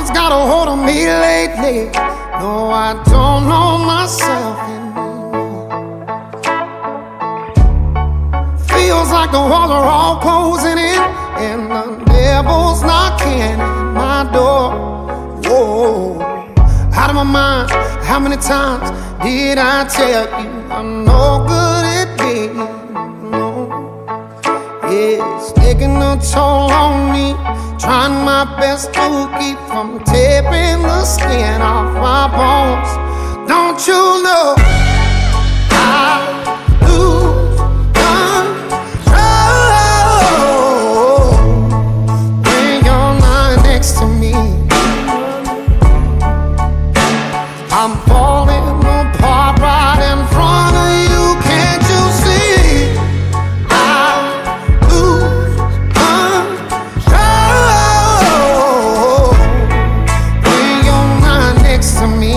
has got a hold of me lately. No, I don't know myself anymore. Feels like the walls are all closing in, and the devil's knocking at my door. Whoa, out of my mind. How many times did I tell you I'm no good at being alone? It's taking a toll on me, trying my best to keep from tearing the skin off my bones. Don't you know I lose control when you're not next to me? I'm falling apart right in front of you. Can't you see? I lose control when you're not next to me.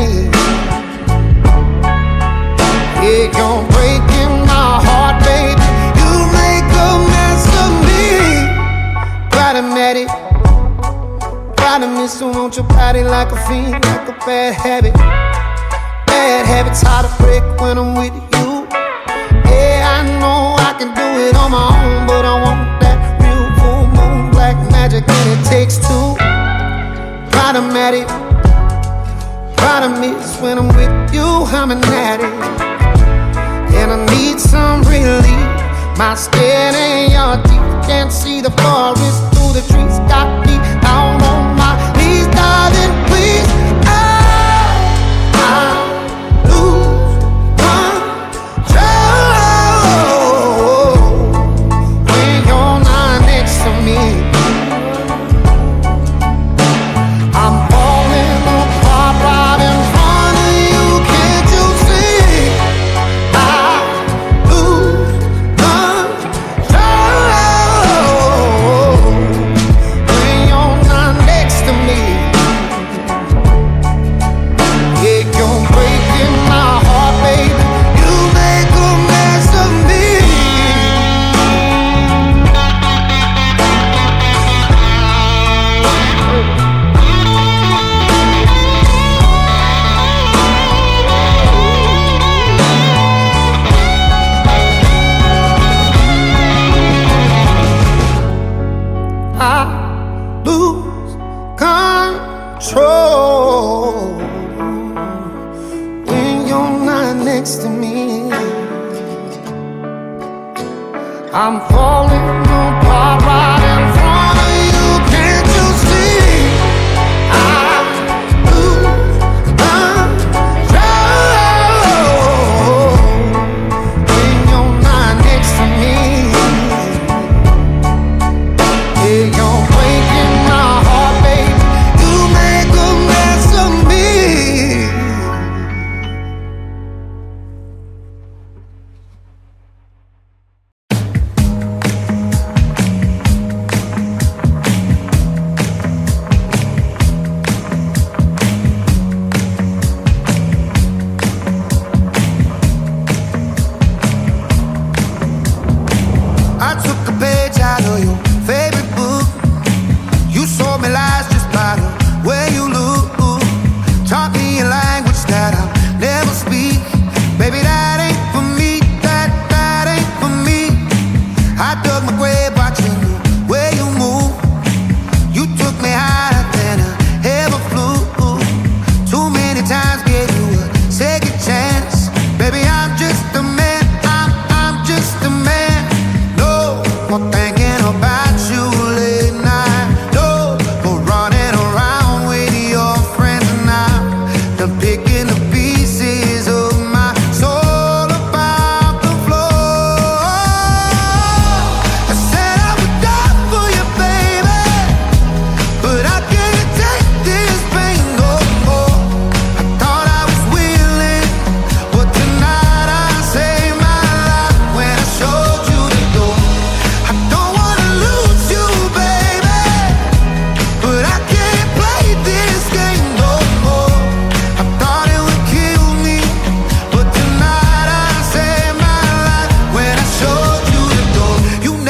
Yeah, you're breaking my heart, baby. You make a mess of me. Gotta admit it. Gotta miss you, want your body like a fiend, like a bad habit. Bad habits hard to break when I'm with you. Yeah, I know I can do it on my own, but I want that real full moon, black magic, and it takes two. Problematic, try to miss when I'm with you, I'm an addict, and I need some relief. My skin ain't your teeth, can't see the forest through the trees. Got me out on my knees, darling, please. I'm falling apart right in front of you. Can't you see? I lose control when you're not next to me. Yeah, you're breaking my heart, baby. You make a mess of me.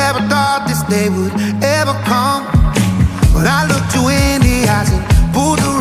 day would ever come. But I looked you in the eyes and pulled the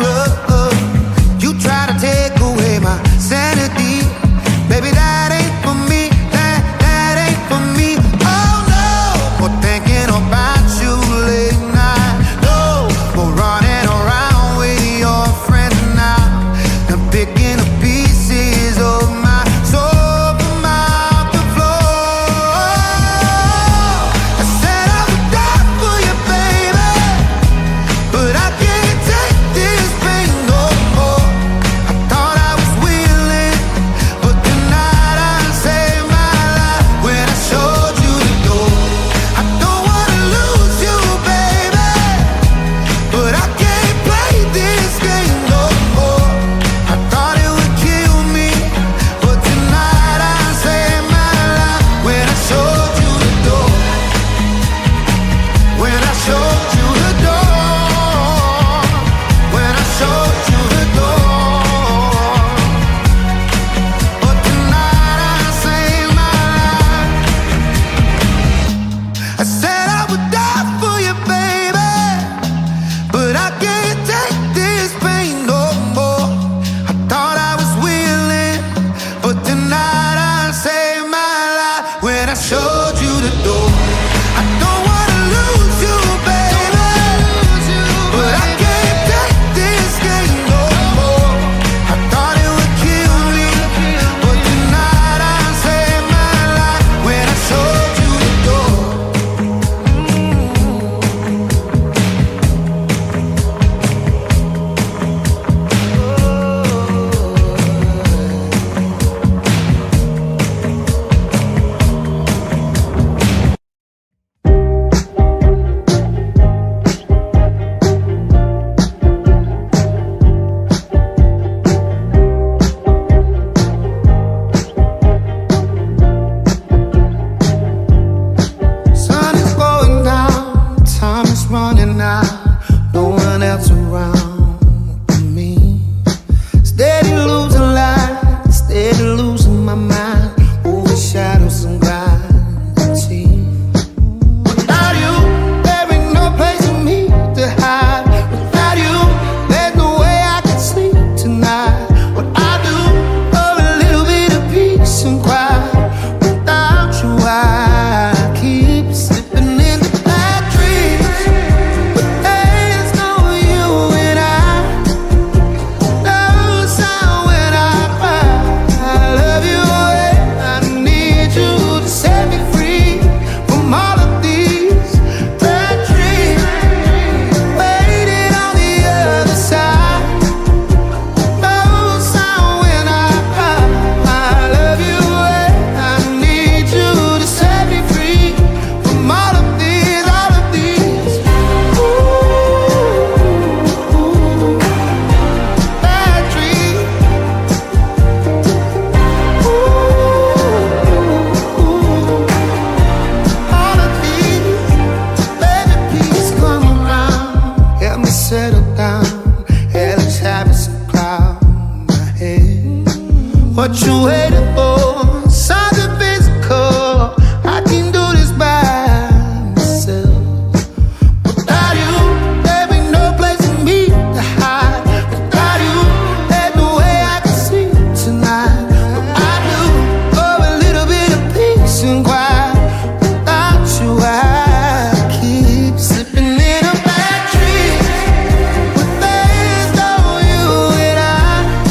What you waiting for? Something physical. I can do this by myself. Without you, there ain't no place for me to hide. Without you, there's no way I can sleep tonight. But I do for a little bit of peace and quiet. Without you, I keep slipping in a bad dream. But there's no you and I.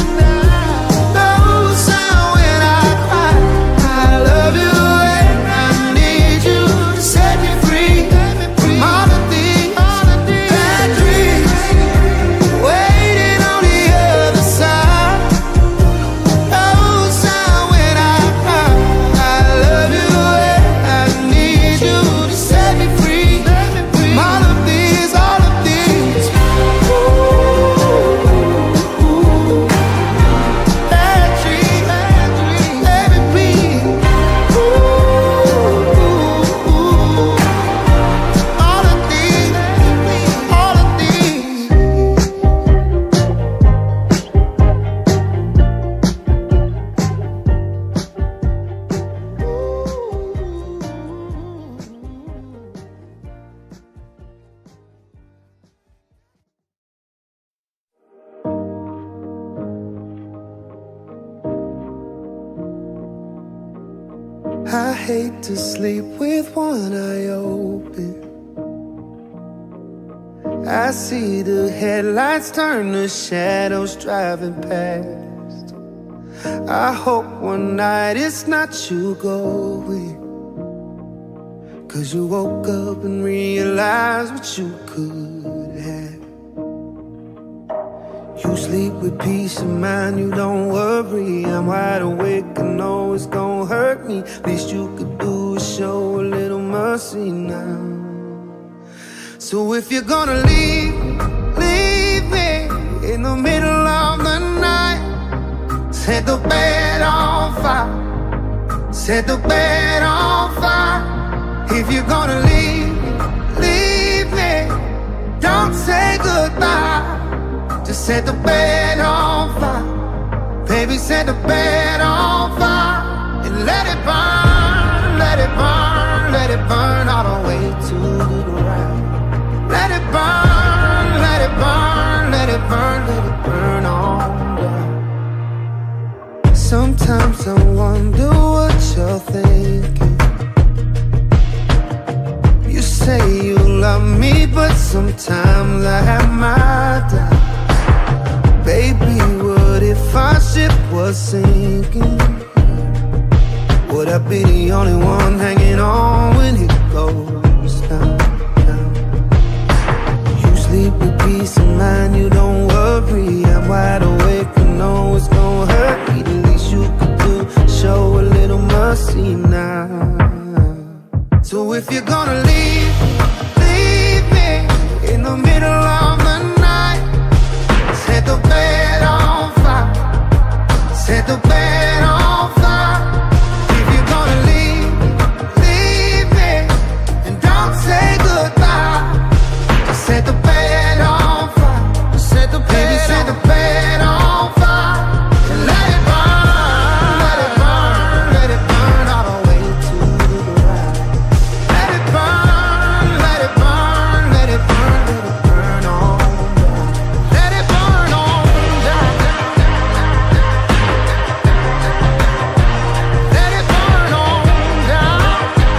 No sound when I cry. I love you and I need you to set me free from all of these bad dreams. Waiting on the other side. No sound when I cry. I love you and I need you to set me free from all of these bad dreams. Baby, please. All of these, all of these. I hate to sleep with one eye open. I see the headlights turn to shadows driving past. I hope one night it's not you going, 'cause you woke up and realized what you could have. You sleep with peace of mind, you don't worry. I'm wide awake, I know it's gonna hurt me. Least you could do is show a little mercy now. So if you're gonna leave, leave me in the middle of the night. Set the bed on fire, set the bed on fire. If you're gonna leave, leave me, don't say goodbye. Just set the bed on fire, baby, set the bed on fire. And let it burn, let it burn, let it burn all the way to the ground. Let it burn, let it burn, let it burn, let it burn all down. Sometimes I wonder what you're thinking. about me, but sometimes I have my doubts. Baby, what if our ship was sinking? Would I be the only one hanging on when it goes down, down? You sleep with peace of mind, you don't worry. I'm wide awake and know it's gonna hurt me. The least you could do, show a little mercy now. So if you're gonna leave, leave me in the middle of the night. Set the bed on fire, set the bed on fire. If you're gonna leave, leave me, and don't say goodbye. Just set the bed on fire, set the bed, baby, set the bed on fire, and let it burn, let it burn, let it burn all the way to the ground. Let it burn, let it burn, let it burn, let it burn on down. Let it burn on down. Let it burn on down.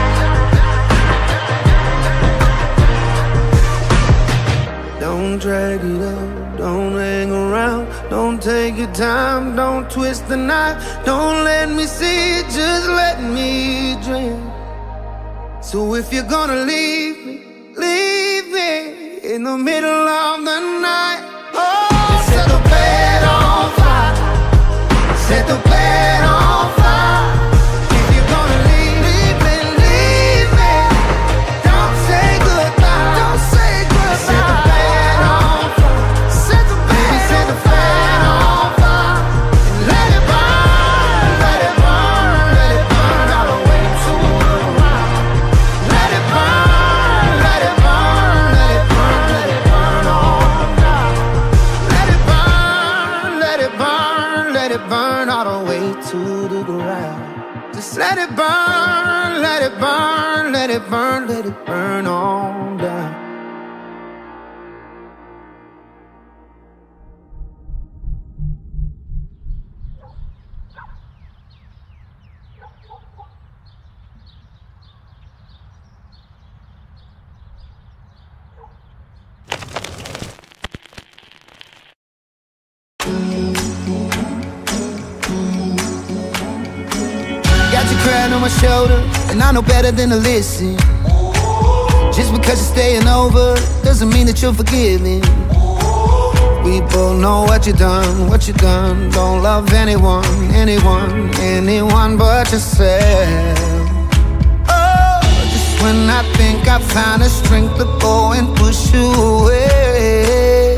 Don't drag it up, don't hang around, don't take your time, don't twist the knife, don't let me see it, just let me dream. So if you're gonna leave me in the middle of the night. Oh, set the bed on fire, set the bed on fire. If you're gonna leave me, leave me. Don't say goodbye, don't say goodbye. Set the bed on fire, set the bed, baby, set the bed on fire. And let it burn, let it burn, let it burn all the way to the ground. Let it burn, let it burn, let it burn, let it burn on down. Let it burn, let it burn, let it burn all the way to the ground. Just let it burn, let it burn, let it burn, let it burn on down. Got you crying on my shoulder, and I know better than to listen. Just because you're staying over doesn't mean that you're forgiving. We both know what you done, what you done. Don't love anyone, anyone, anyone but yourself. Oh, just when I think I found the strength to go and push you away,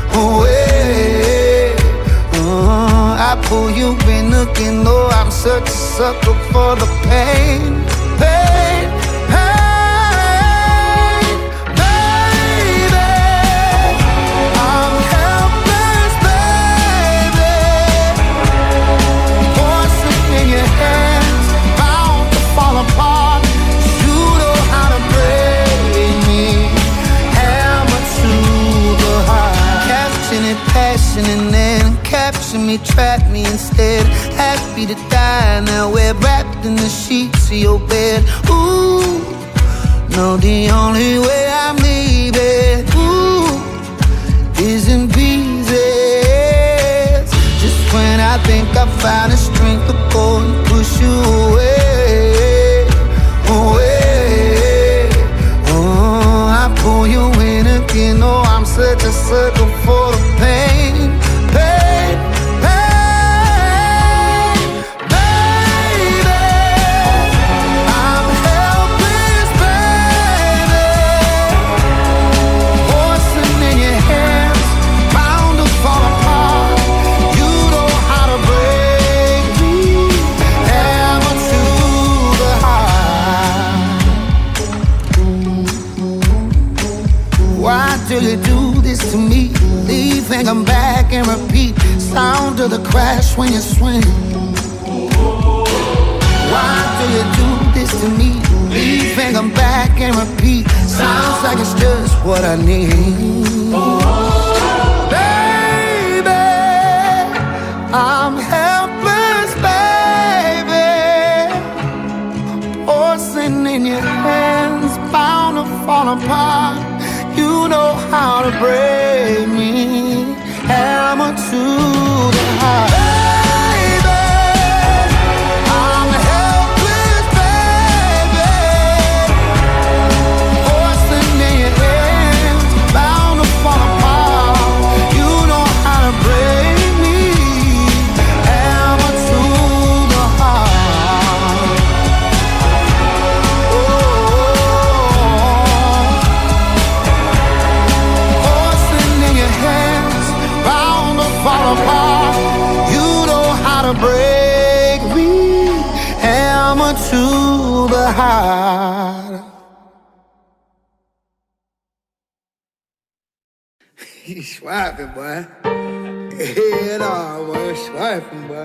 away. I pull you in again, though I'm such a sucker for the pain, pain, pain, baby. I'm helpless, baby. Poison in your hands, bound to fall apart. You know how to break me, hammer to the heart. Capturing it, passion, and then capture me, trap me instead. Happy to die, now we're wrapped in the sheets of your bed. Ooh, no, the only way I'm leaving, ooh, is in pieces. Just when I think I found the strength to go and push you away, away. Oh, I pull you in again, oh, I'm such a sucker for the pain, pain, pain, baby. I'm helpless, baby. Poison in your hands, bound to fall apart. You know how to break me, hammer to the heart. Why do you do this to me? Leave and come back and repeat. Sound of the crash when you swing. Why do you do this to me? Leave and come back and repeat. Sounds like it's just what I need. Baby, I'm helpless, baby. Poison in your hands, bound to fall fall apart. You know how to break me. Hammer to the heart. Baby, I'm helpless, baby. Porcelain in your hands, bound to fall apart. You know how to break me. Hammer to the heart. Porcelain in your hands, bound to fall apart. You know how to break me. Hammer to the heart. He's swiping, boy. Head on, boy. Swiping, boy.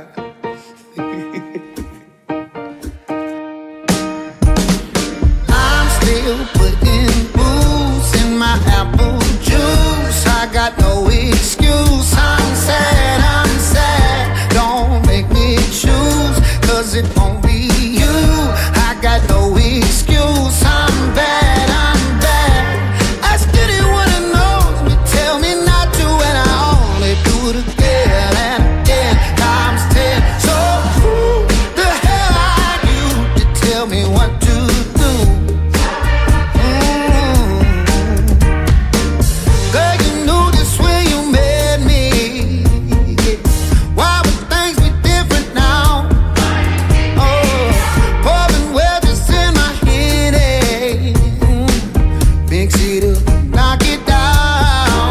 I'm still putting booze in my apple juice. I got no excuse. I'm sad. Don't make me choose, 'cause it won't be you. I got no excuse. I'm bad. Ask anyone who knows me, tell me not to, and I only do it again and again, times 10. So who the hell are you to tell me what to do? Girl, you knew this when you met me. Why would things be different now? Oh, pouring wedges in my head, big cedar, knock it down.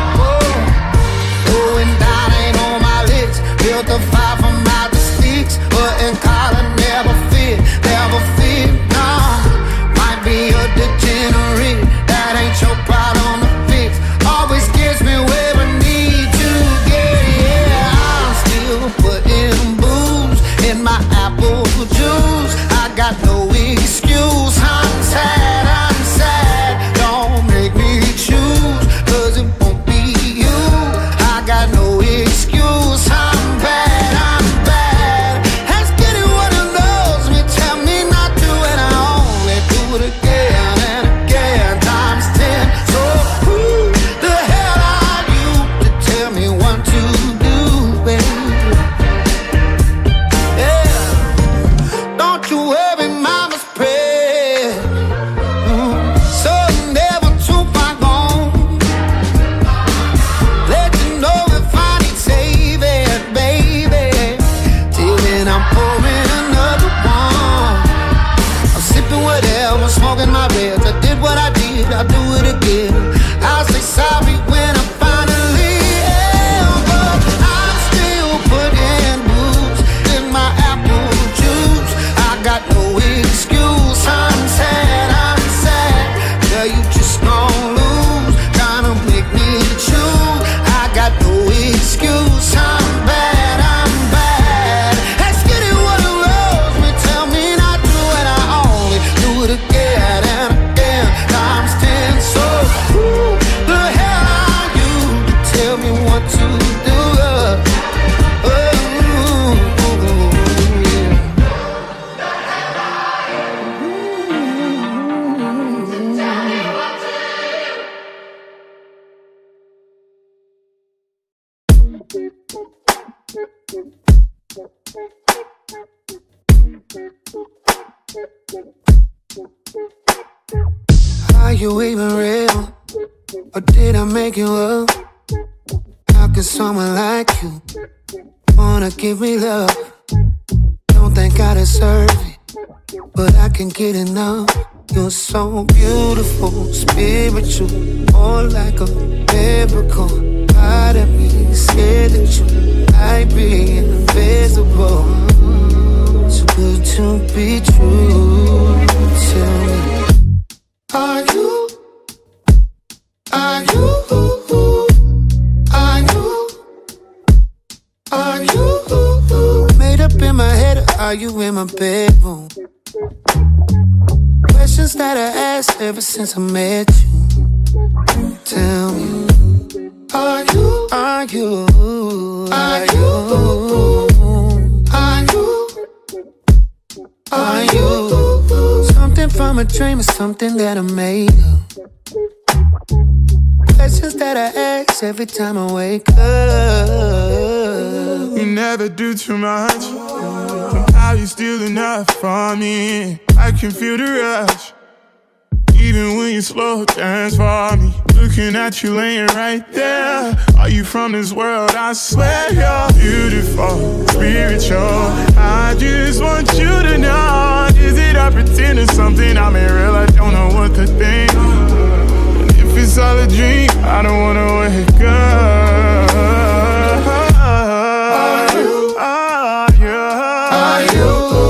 Oh, and that ain't on my list. Built a fire from out the sticks, but in collar never fit, no. Might be a degenerate, that ain't your problem to fix. Always gets me where I need to get, yeah. I'm still putting booze in my apple juice. I got no excuse. I'm sad. Don't make me choose, 'cause it won't be you. I got no excuse. I'm bad. Ask anyone who knows me, tell me not to, and I only do it again and again, times 10. So who the hell are you to tell me what to do, baby? Yeah. Don't you worry, mama's prayer. So never too far gone. Let you know if I need saving, baby. Till then I'm pouring another one. I'm sipping whatever, smoking my reds. I did what I did, I'll do it again. I'll say sorry when I finally am, but I'm still putting booze in my apple juice. I got no excuse. I'm sad. Girl, you just gon' lose, tryna make me choose. I got no excuse. I'm bad. Ask anyone who knows me, tell me not to, and I only do it again and again, times 10. So who the hell are you to tell me what to do? Are you even real? Or did I make you up? How could someone like you wanna give me love? Don't think I deserve it, but I can get enough. You're so beautiful, spiritual, more like a miracle. Part of me scared that you might be invisible. Too good to be true. Tell me, are you made up in my head, or are you in my bedroom? Questions that I asked ever since I met you. Tell me, are you something from a dream or something that I made up. Questions that I ask every time I wake up. You never do too much. Somehow you still enough for me. I can feel the rush, even when you slow dance for me. Looking at you laying right there. Are you from this world? I swear you're beautiful, spiritual. I just want you to know. Is it I pretend it's something I'm in real? I don't know what to think. And if it's all a dream, I don't wanna wake up. Are you? Are you? Are you?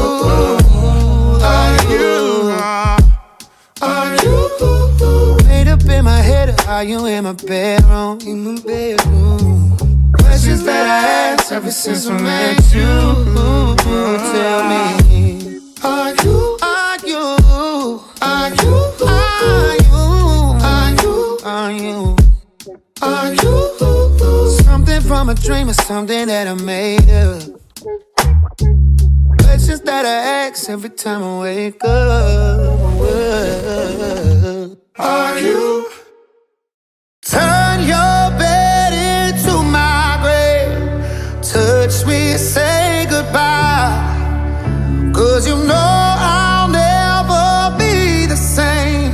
In my head, or are you in my bedroom? In my bedroom. Questions that I ask ever since I met you. Tell me, are you? Are you? Are you? Are you? Are you? Are you? Are you? Something from a dream or something that I made up. Questions that I ask every time I wake up. Are you? Turn your bed into my grave. Touch me, say goodbye. 'Cause you know I'll never be the same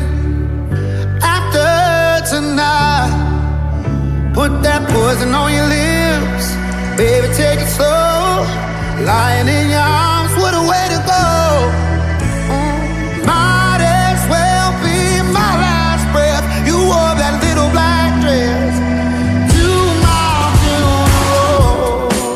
after tonight. Put that poison on your lips. Baby, take it slow. Lying in your arms, what a way to go. Might as well be my last breath. You wore that little black dress to my funeral.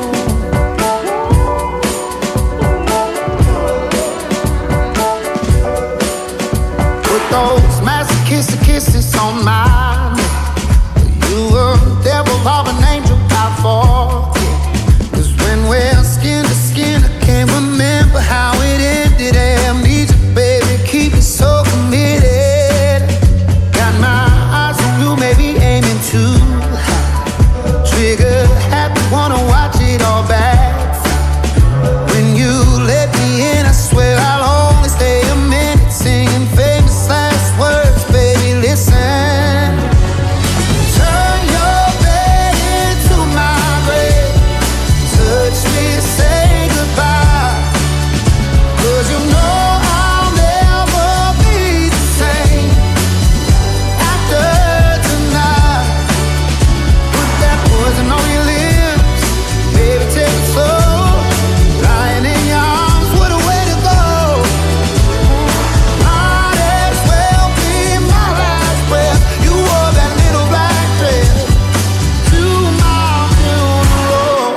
Put those masochistic kisses on mine. You were the devil of an angel, I forget. 'Cause when we're skin to skin, I can't remember how it ended. Amnesia, baby, keep it so committed. Got my eyes on you, maybe aiming too high. Trigger happy, wanna watch it all back. When you let me in, I swear I'll only stay a minute. Singing famous last words, baby, listen. Turn your bed into my grave. Touch me, say goodbye. 'Cause you know I'll never be the same after tonight. Put that poison on your lips. Baby, take it slow. Lying in your arms, what a way to go. Might as well be my last breath. You wore that little black dress to my funeral.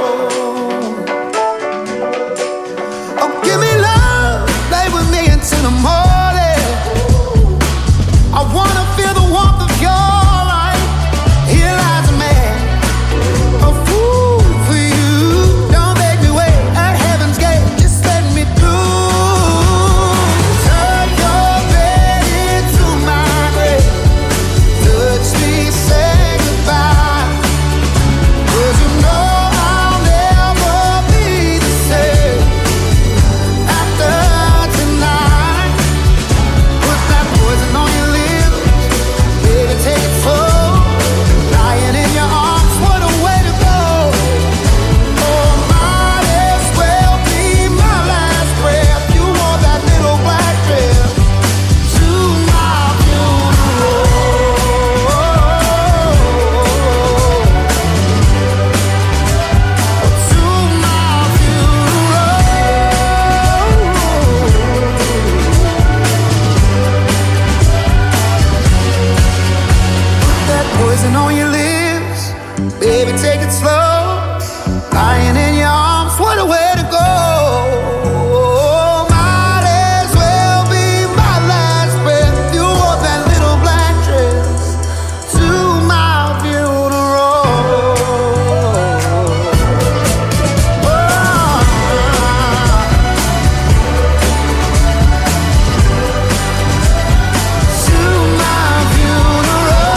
Oh, give me love, lay with me until the morning. I wanna feel the warmth of your light. Here lies a man, a fool for you. Don't make me wait at heaven's gate, just let me through. Turn your bed into my grave. Touch me, say goodbye. 'Cause you know I'll never be the same after tonight. Put that poison on your lips. Baby, take it slow. Lying in your arms, what a way to go. Oh, might as well be my last breath. You wore that little black dress to my funeral. To my funeral. Put that poison on your lips. Baby, take it slow. Lying in your arms, what a way to go. Might as well be my last breath. You wore that little black dress to my funeral. To my funeral.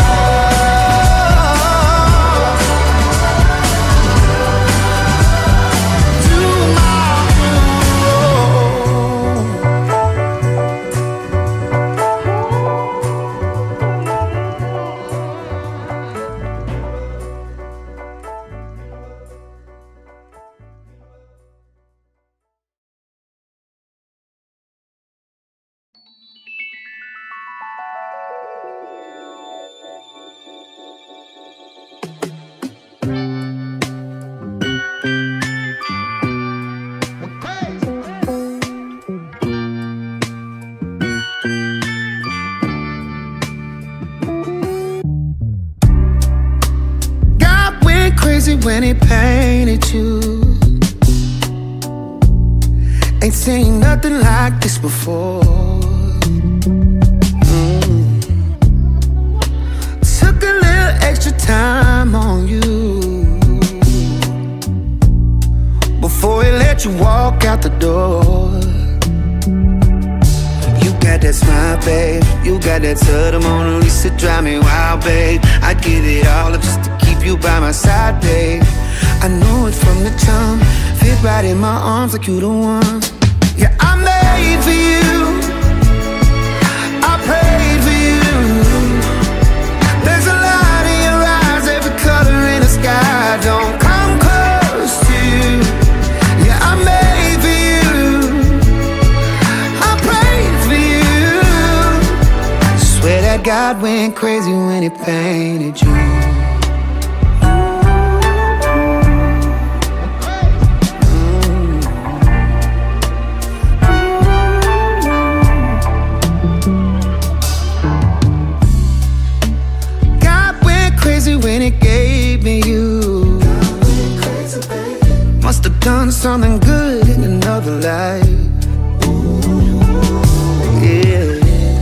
crazy when he painted you. Ain't seen nothing like this before. Took a little extra time on you before he let you walk out the door. You got that smile, babe. You got that to the Mona Lisa, drive me wild, babe. I'd give it all up just to keep you by my side, babe. I know it from the jump. Fit right in my arms like you the one. Yeah, I'm made for you. I prayed for you. There's a light in your eyes, every color in the sky. Don't come close to you. Yeah, I'm made for you. I prayed for you. Swear that God went crazy when he painted you. When it gave me you, must have done something good in another life. Yeah,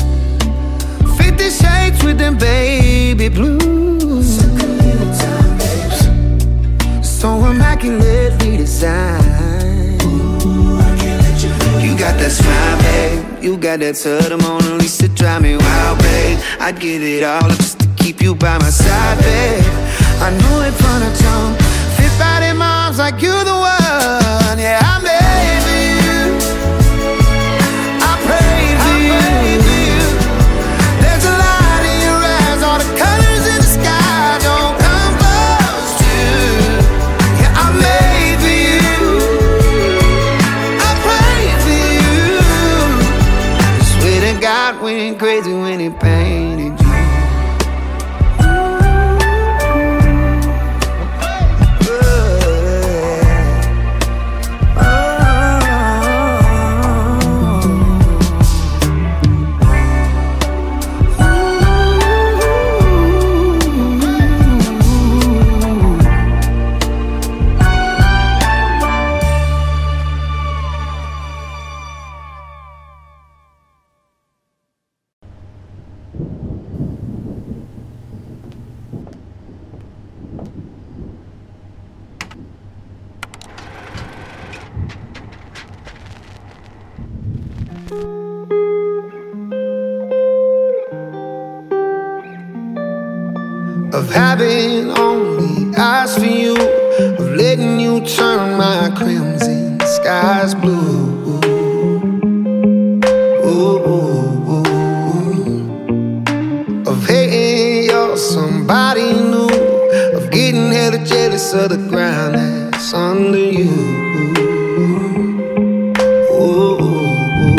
50 shades with them baby blues, so immaculately designed. You got that smile, babe. You got that to the Mona Lisa, drive me wild, babe. I'd give it all up just to keep you by my side, babe. I knew it from the jump. Fit right in my arms like you're the one. Yeah, I'm made for you. I prayed for you. There's a light in your eyes, all the colors in the sky. Don't come close to you. Yeah, I'm made for you. I prayed for you. Swear to God went crazy when he painted you. Of having only eyes for you, of letting you turn my crimson skies blue. Ooh, ooh, ooh. Of hating you're somebody new, of getting hella jealous of the ground that's under you. Ooh, ooh, ooh.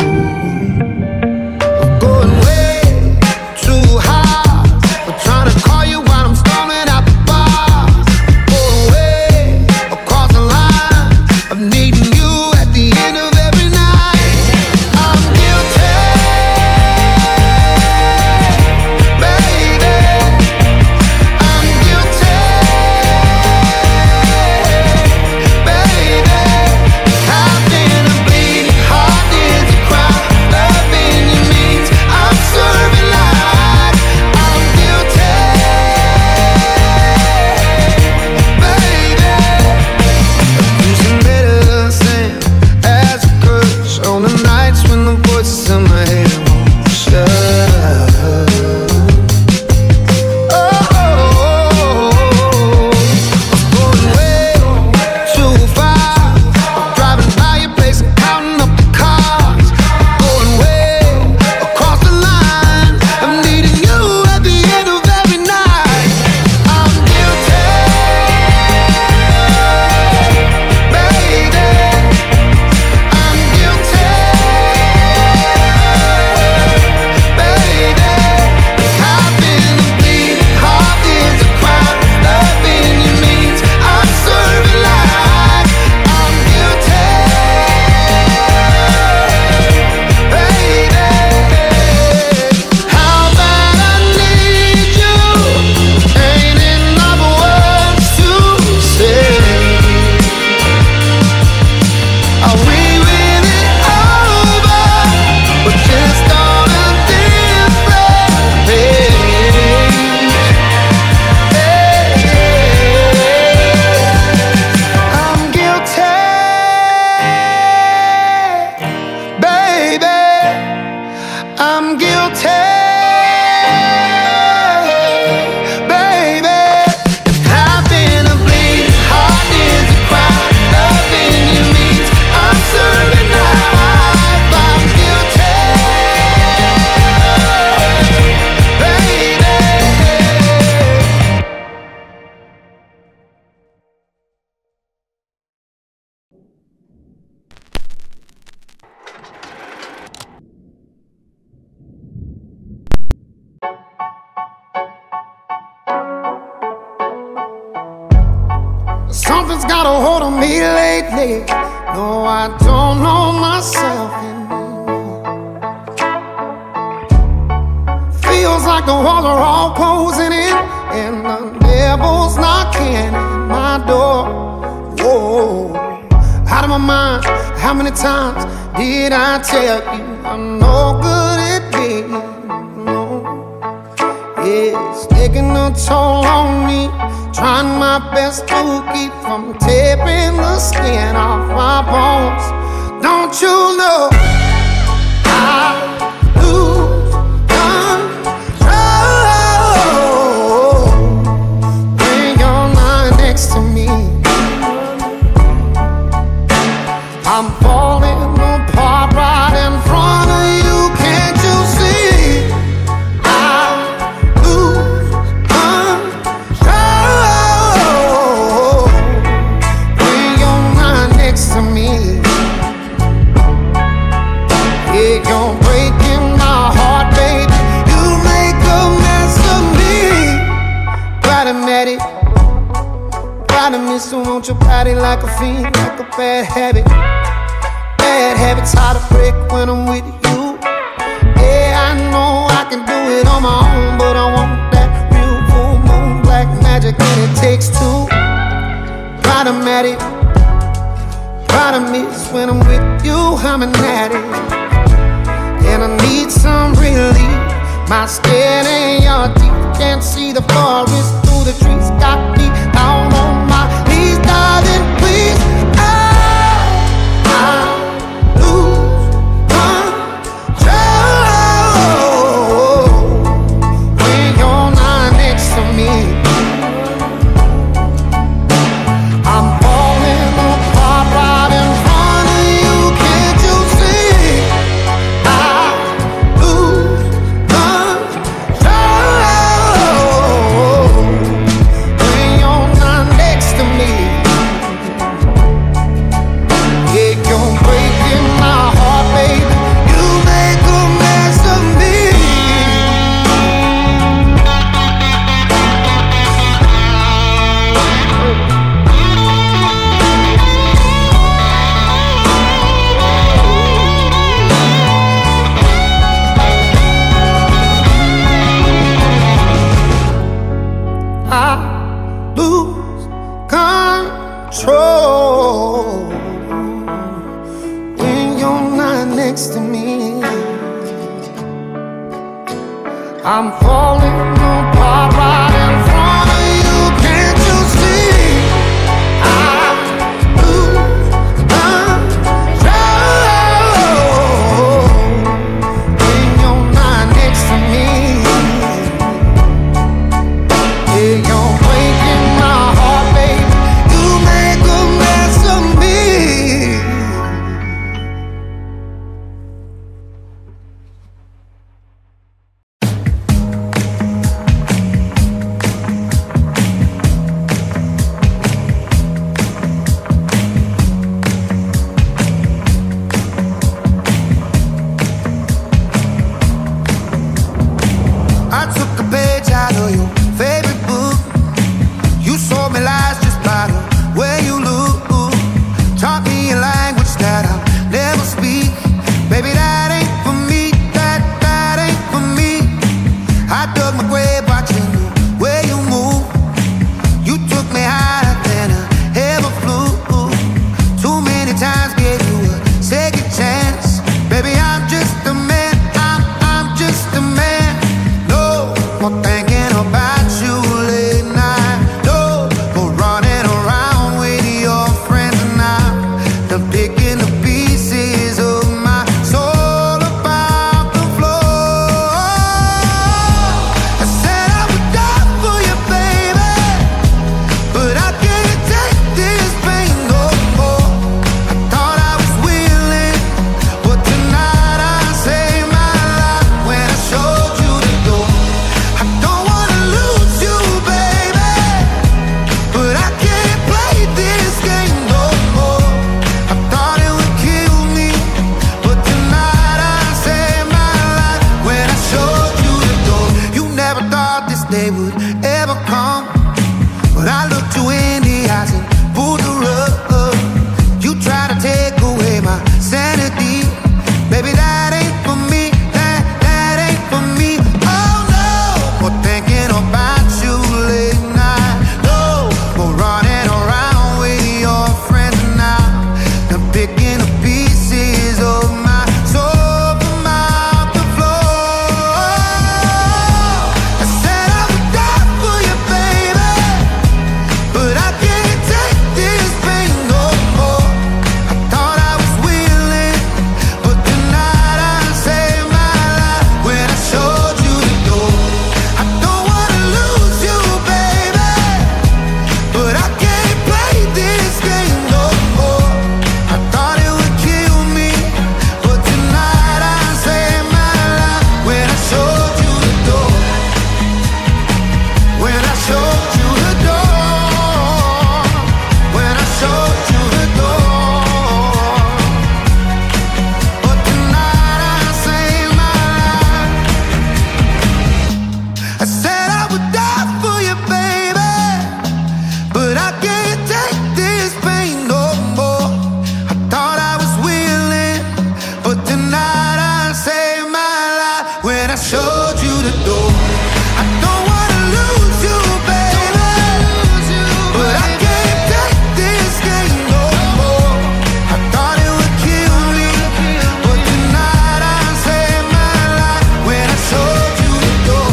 Of going way too high, for trying to call you while I'm storming out the bars. Going way across the line of needing you at the end of every night. I'm guilty, baby. I'm guilty, baby. Something's got a hold on me lately. No, I don't know myself anymore. Feels like the walls are all closing in, and the devil's knocking at my door. Whoa, out of my mind. How many times did I tell you I'm no good at being alone? It's taking a toll on me, trying my best to keep from tearing the skin off my bones. Don't you know I lose control when you're not next to me? I'm falling apart right in front of you. Can't you see? I lose control when you're not next to me. Yeah, you're breaking my heart, baby. You make a mess of me. Glad I met it. Glad I miss you. Want your body like a fiend, like a bad habit. Bad habits hard to break when I'm with you. Yeah, I know I can do it on my own, but I want that real full moon black magic, and it takes two. Glad I'm at it. Glad I miss when I'm with you. I'm an addict, and I need some relief. My skin and your teeth can't see the forest through the trees. Got me down on my knees, darling, please. I'm falling apart right in front of you. Can't you see? I lose control when you're not next to me. Yeah, you're breaking my heart, baby. You make a mess of me. they would ever come. But I looked you in the eyes and pulled the I said I would die for you, baby, but I can't take this pain no more. I thought I was willing, but tonight I saved my life when I showed you the door. I don't wanna lose you, baby, but I can't take this game no more. I thought it would kill me, but tonight I saved my life when I showed you the door.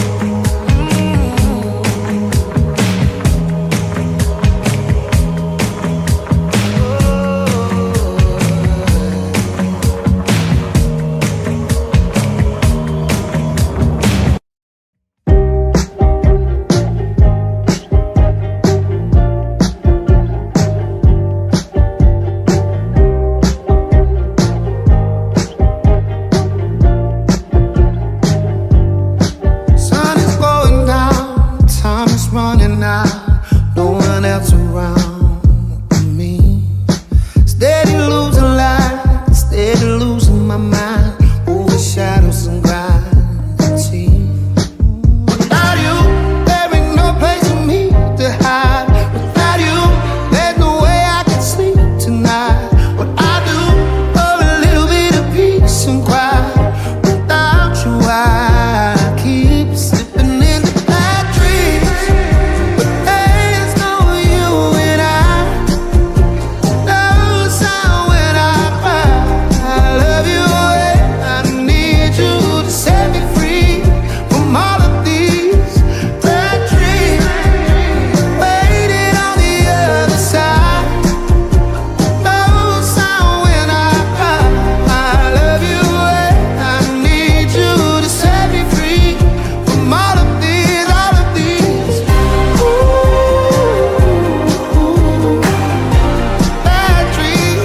Sun is going down, time is running out, no one else around but me. Steady losing light, steady losing my mind, over shadows and gravity. Without you, there ain't no place for me to hide. Without you, there's no way I can sleep tonight. What I do for a little bit of peace and quiet. Without you, I keep slipping into bad dreams. But there's no you and I. No sound when I cry. I love you and I need you to set me free from all of these bad dreams. Waiting on the other side. No sound when I cry. I love you and I need you to set me free from all of these, all of these. Bad dreams.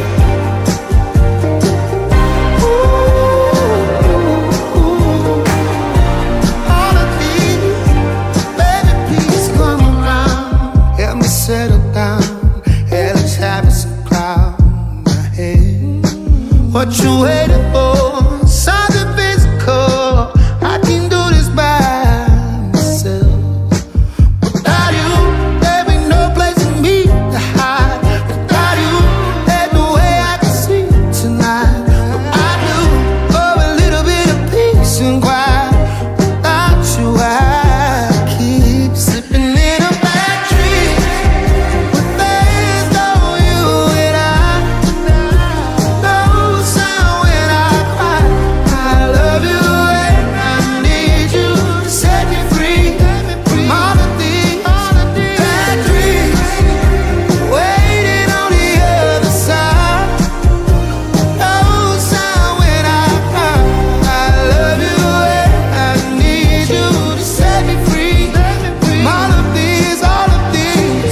All of these. Baby, please come around. Help me settle down. Hellish habits and cloud my head. What you waiting for? Something physical. I can do this by myself. Without you, there ain't no place for me to hide. Without you, there's no way I can sleep tonight. What I do for a little bit of peace and quiet. Without you, I keep slipping in a bad dream. But there's no you and I. No sound when I cry. I love you and I need you to set me free from all of these bad dreams. Waiting on the other side. No sound when I cry. I love you and I need you to set me free from all of these, all of these.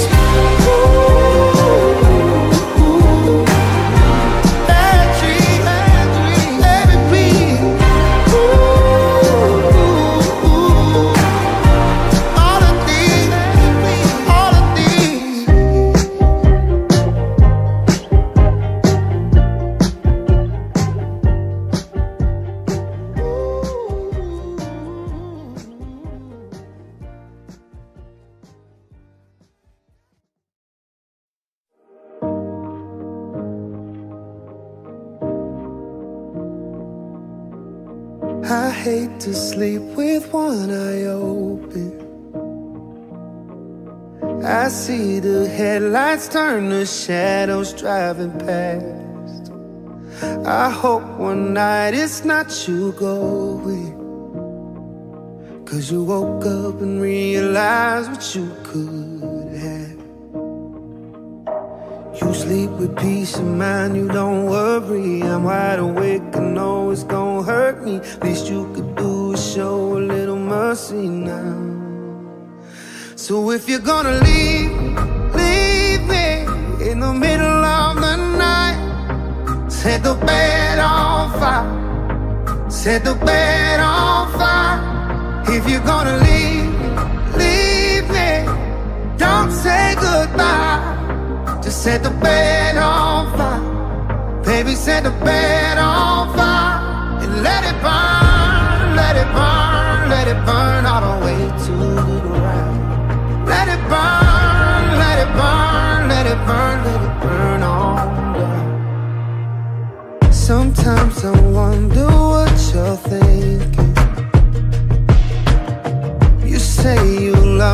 Bad dreams, baby, please. All of these, all of these. I hate to sleep with one eye open. I see the headlights turn to shadows driving past. I hope one night it's not you going, 'cause you woke up and realized what you could have. You sleep with peace of mind, you don't worry. I'm wide awake, I know it's gonna hurt me. Least you could do is show a little mercy now. So if you're gonna leave, leave me in the middle of the night. Set the bed on fire, set the bed on fire. If you're gonna leave, leave me. Don't say goodbye. Just set the bed on fire. Baby, set the bed on fire. And let it burn, let it burn, let it burn all the way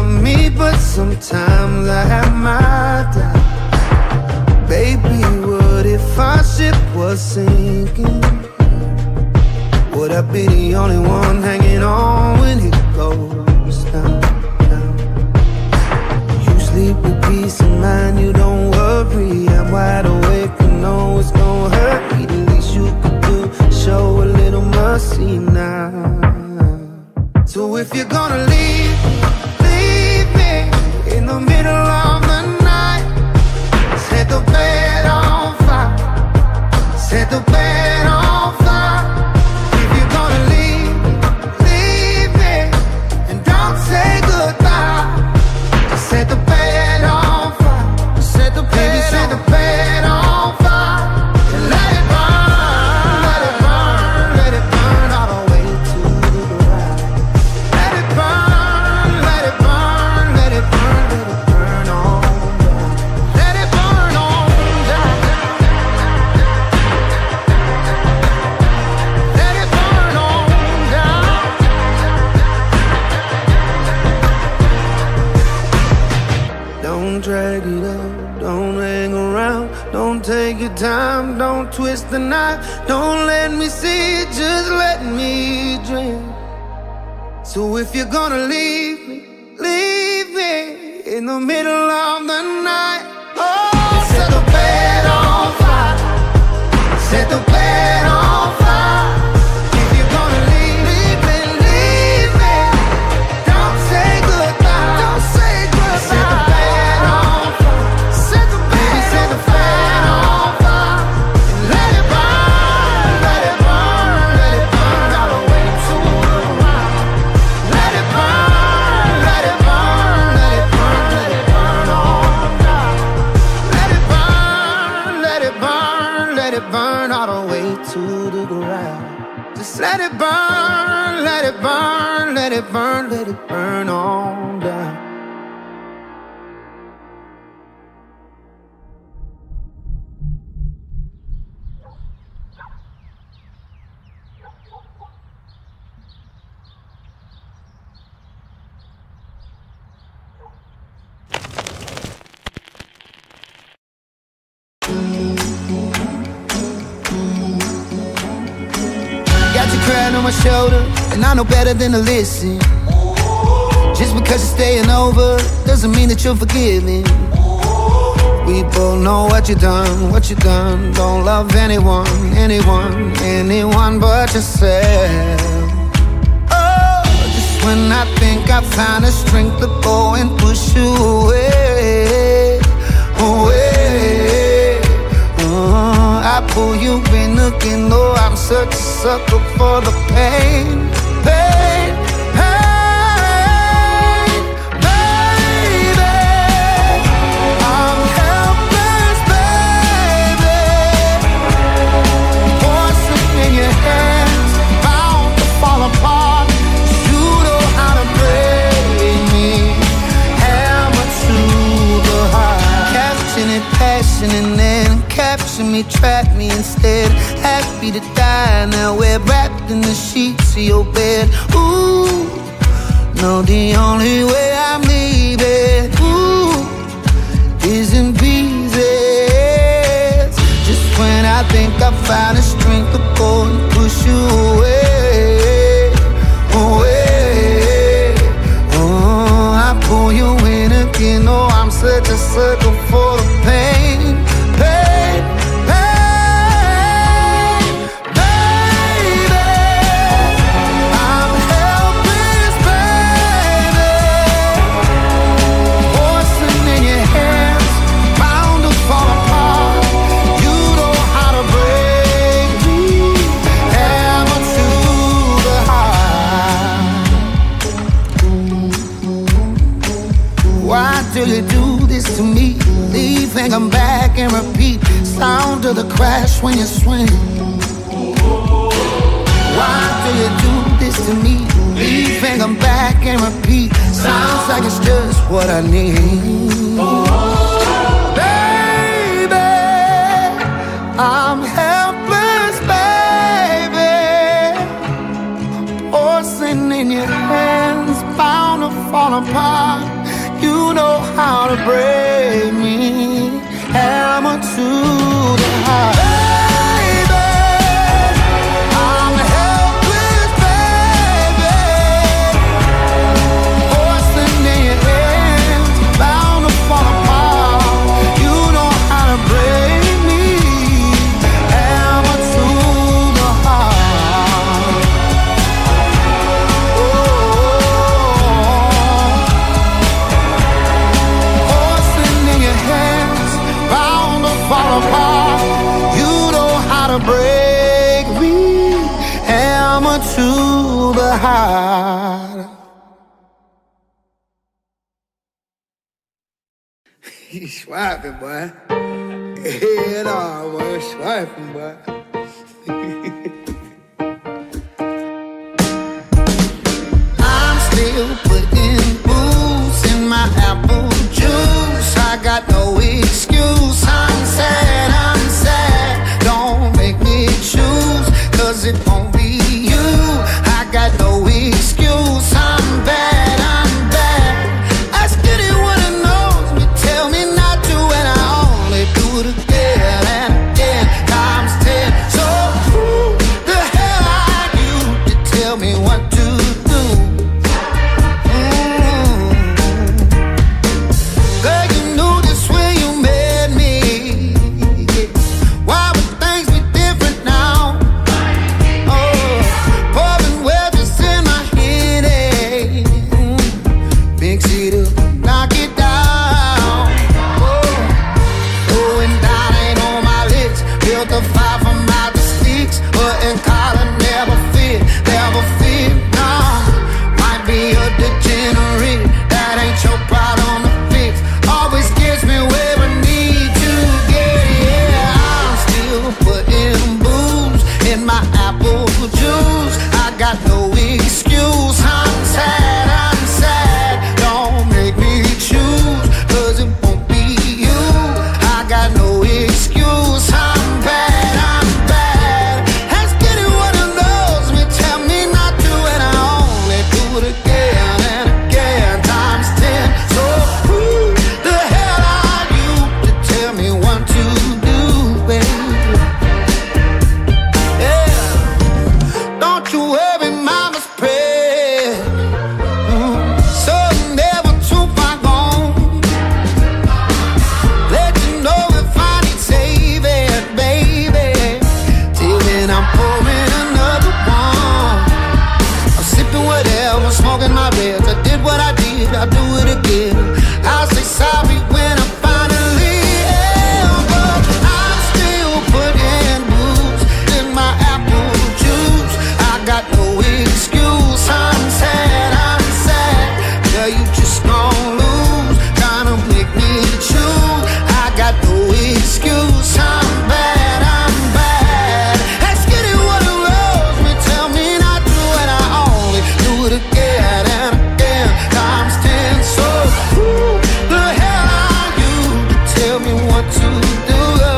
love me, but sometimes I have my doubts. Baby, what if our ship was sinking? Would I be the only one hanging on when it goes down, down? You sleep with peace of mind, you don't worry. I'm wide awake and know it's gonna hurt me. The least you could do, show a little mercy now. So if you're gonna leave, leave me in the middle of the night. Set the bed on fire, set the bed on fire. If you're gonna leave, leave me, and don't say goodbye. Set the bed on fire, set the bed, set the bed on fire, and let it burn, let it burn, let it burn all the way to the ground. Let it burn, let it burn, let it burn, let it burn on down. Let it burn on down. Let it burn on down. Don't drag it out, don't hang around, don't take your time, don't twist the knife, don't let me see it, just let me dream. So if you're gonna leave me in the middle of the night. Oh, set the bed on fire, set the bed on fire. If you're gonna leave me, leave me. Don't say goodbye, don't say goodbye. Set the bed on fire, set the bed, set the bed on fire. And let it burn, let it burn, let it burn all the way to the ground. Let it burn, let it burn, let it burn, let it burn on down. Let it burn, let it burn, let it burn all the way to the ground. Just let it burn, let it burn, let it burn, let it burn on down. Got your crown on my shoulder, and I know better than to listen. Just because you're staying over doesn't mean that you're forgiving. We both know what you done. Don't love anyone, anyone but yourself. Oh, just when I think I found the strength to go and push you away, away. I pull you in again, though I'm such a sucker for the pain, pain, pain, baby. I'm helpless, baby. Poison in your hands, bound to fall apart. You know how to break me, hammer to the heart. Caption it, passion, and then capture me, trap me instead. Happy to die now, we're wrapped in the sheets of your bed. Ooh, no, the only way I'm leaving, ooh, is in pieces. Just when I think I found the strength to go and push you away, away. Oh, I pull you in again, oh, I'm such a sucker for the pain, pain, pain, baby. I'm helpless, baby. Poison in your hands, bound to fall apart. You know how to break me, hammer to the heart. Why do you do this to me? Leave and come back and repeat. Sound of the crash when you swing. Why do you do this to me? Leave and come back and repeat. Sounds like it's just what I need. Baby, I'm helpless, baby. Poison in your hands, bound to fall fall apart. You know how to break me. Hammer to the heart. Baby, I'm helpless, baby. Forcing in your hands, bound to fall apart. You know how to break me. Hammer to the heart. Forcing in your hands, bound to fall apart. You know how to break me. Hammer to the heart. You swiping, boy. Hell no, boy. Swiping, boy. I'm still putting booze in my apple juice. I got no excuse. I'm sad. Don't make me choose, 'cause it won't be you. I got no excuse. I'm bad. Ask anyone who knows me, tell me not to, and I only do it again and again, times 10. So who the hell are you to tell me what to do? Girl, you knew this when you met me. Why would things be different now? Oh, pouring wedges in my head. Big cedar, knock it down. Oh, going down ain't on my list. Built a fire from out the sticks, but in collar never fit. No, might be a degenerate. That ain't your problem to fix. Always gets me where I need to get. Yeah, I'm still putting booze in my apple juice. I got no excuse. I'm sad. Don't make me choose, 'cause it won't be you. I got no excuse. I'm bad. Ask anyone who knows me, tell me not to, and I only do it again and again, times 10. So who the hell are you to tell me what to do, baby? Yeah. Don't you worry, mama's prayer. So never too far gone. Let you know if I need saving, baby. Till then I'm pouring another one. I'm sipping whatever, smoking my reds. I did what I did, I'll do it again. I'll say sorry when I finally am, but I'm still putting booze in my apple juice. I got no excuse. I'm sad. Yeah, you just gon' lose, trying to make me choose. I got no excuse. I'm bad. Ask anyone who knows me, tell me not to, and I only do it again and again, times 10. So who the hell are you to tell me what to do?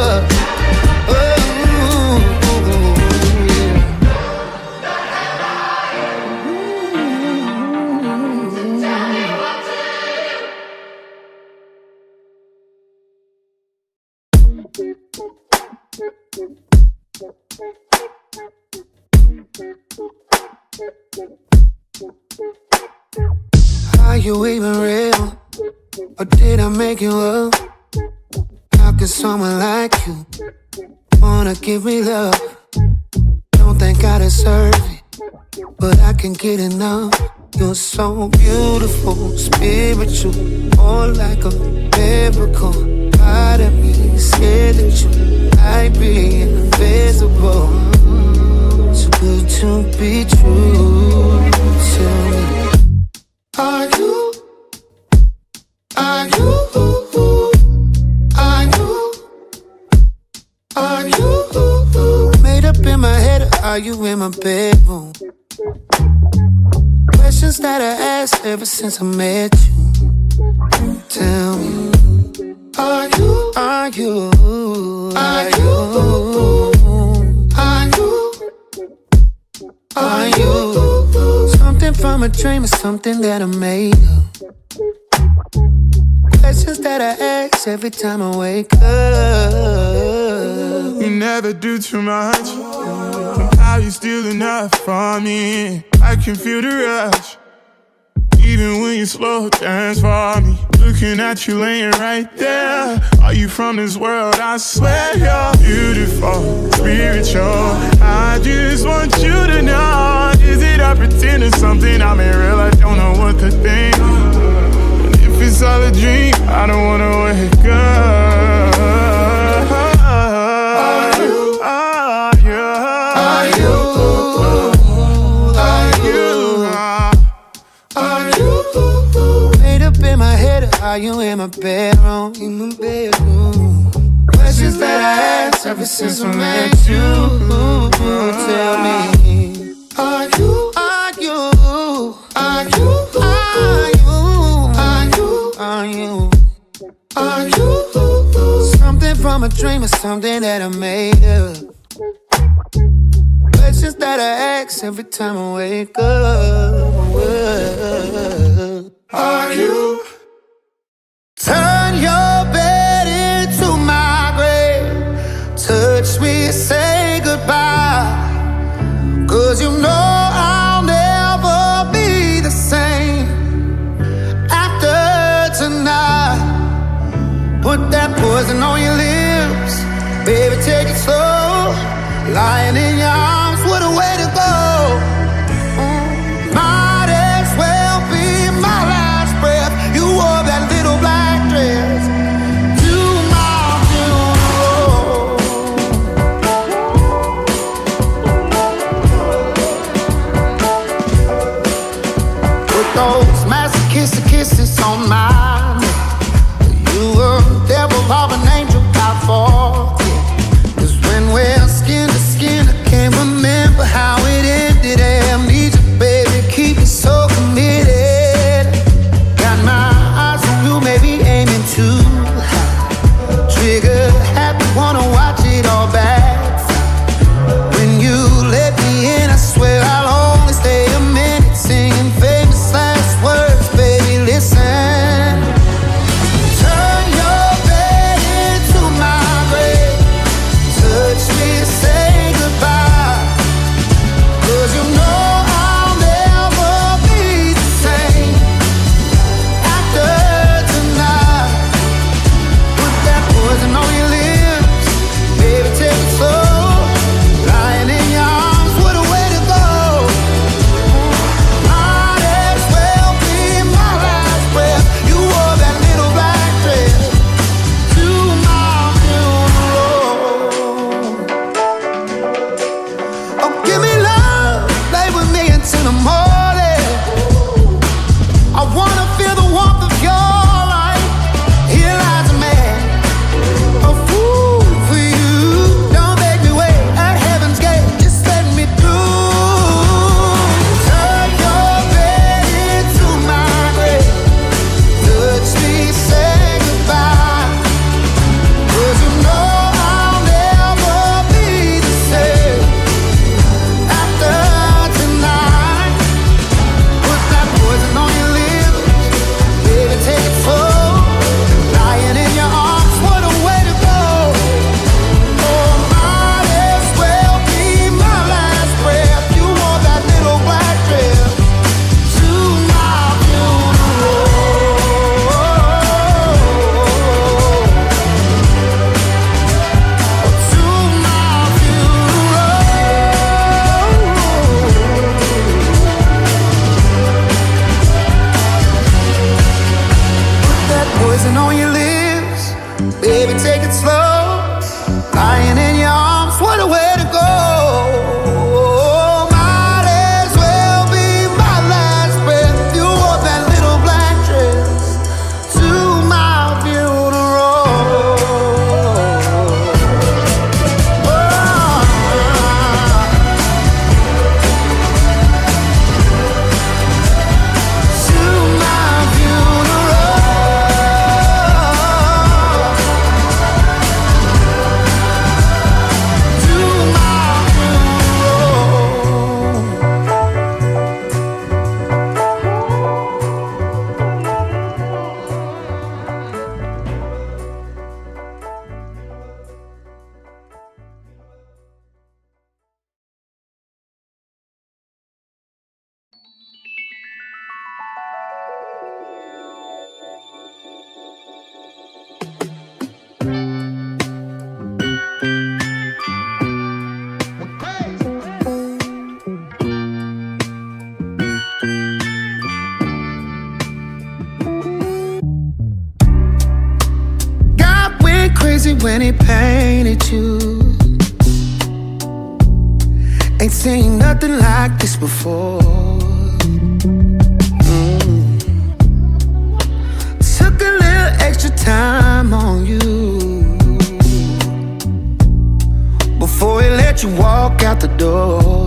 Are you even real? Or did I make you up? How can someone like you wanna give me love? Don't think I deserve it, but I can get enough. You're so beautiful, spiritual, more like a miracle. Part of me scared that you might be invisible. Too good to be true. Tell me, are you made up in my head, or are you in my bedroom? Questions that I asked ever since I met you. Tell me, are you something from from a dream or something that I made up. Questions that I ask every time I wake up. You never do too much. Somehow you still enough for me. I can feel the rush, even when you slow dance for me. Looking at you laying right there. Are you from this world? I swear you're beautiful, spiritual. I just want you to know. Is it I pretend it's something I'm in real? I don't know what to think. And if it's all a dream, I don't wanna wake up. Are you? Are you? Are you? In my head, or are you in my bedroom? In my bedroom. Questions that I ask ever since I met you. Tell me, are you? Are you? Are you? Are you? Are you? Are you? Are you? Something from a dream or something that I made up. Questions that I ask every time I wake up. Are you? Turn your bed into my grave. Touch me, say goodbye. 'Cause you know I'll never be the same after tonight. Put that poison on your lips. Baby, take it slow. Lying in your arms, what a way to go. Might as well be my last breath. You wore that little black dress to my funeral. Put those masochistic kisses on mine. You were the devil of an angel, God forget. 'Cause when we're skin to skin, I can't remember how it ended. Amnesia, baby, keep me so committed. Got my eyes on you, maybe aiming too high. Trigger happy, wanna watch it all back. When you let me in, I swear I'll only stay a minute, singing famous last words. Baby, listen. Turn your bed into my grave. Touch me, say goodbye. 'Cause you know I'll never be the same after tonight. Put that poison on your lips. Baby, take it slow. Lying in your arms, what a way to go. Might as well be my last breath. You wore that little black dress to my funeral. Oh, give me love, lay with me until the morning. I wanna feel the warmth of your light. Here lies a man, a fool for you. Don't make me wait at heaven's gate, just let me through. Turn your bed into my grave. Touch me, say goodbye. 'Cause you know I'll never be the same after tonight. Put that poison on your lips. Baby, take it slow. Lying in your arms, what a way to go. Oh, might as well be my last breath. You wore that little black dress to my funeral. To my funeral. Put that poison on your lips. Baby, take it slow. Lying in your arms, what a way to go. Might as well be my last breath. You wore that little black dress to my funeral. To my funeral. when he painted you. Ain't seen nothing like this before. Took a little extra time on you before he let you walk out the door.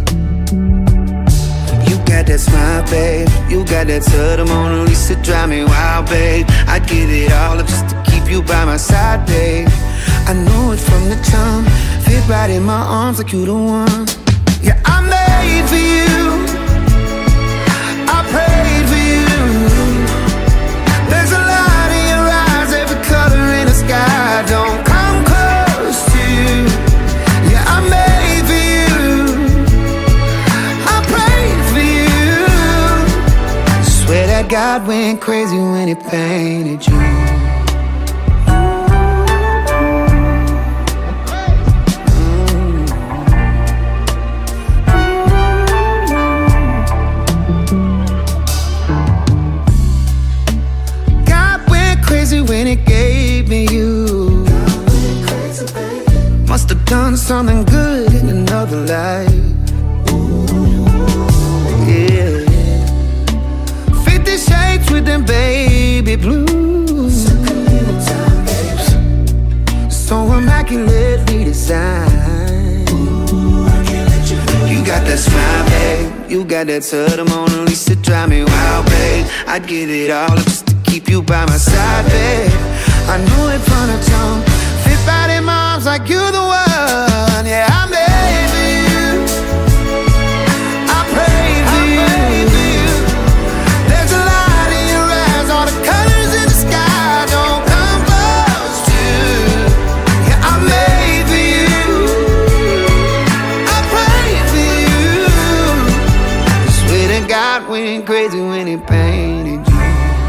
You got that smile, babe. You got that to the Mona Lisa, drive me wild, babe. I'd give it all up just to keep you by my side, babe. I knew it from the jump, fit right in my arms like you the one. Yeah, I'm made for you, I prayed for you. There's a light in your eyes, every color in the sky. Don't come close to you. Yeah, I'm made for you, I prayed for you. Swear that God went crazy when he painted you. When it gave me you, must have done something good in another life. Yeah, 50 shades with them baby blues, so immaculately designed. You got that smile, babe. You got that to the Mona Lisa, drive me wild, babe. I'd give it all up just to keep you by my side, babe. I knew it from the jump, fit right in my arms like you're the one. Yeah, I made for you, I prayed for you. There's a light in your eyes, all the colors in the sky. Don't come close to. Yeah, I made for you, I prayed for you. Swear to God went crazy when he painted you.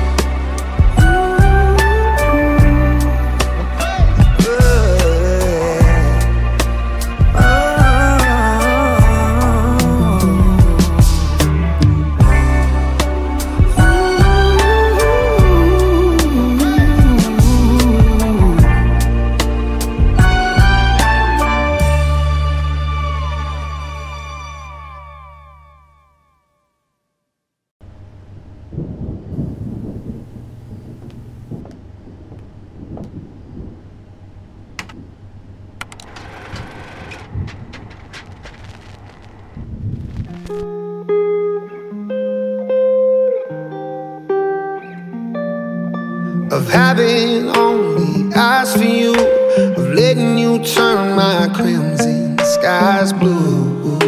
Of having only eyes for you, of letting you turn my crimson skies blue.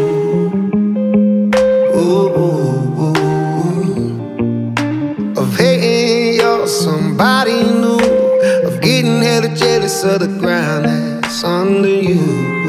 Ooh, ooh, ooh. Of hating you're somebody new, of getting hella jealous of the ground that's under you.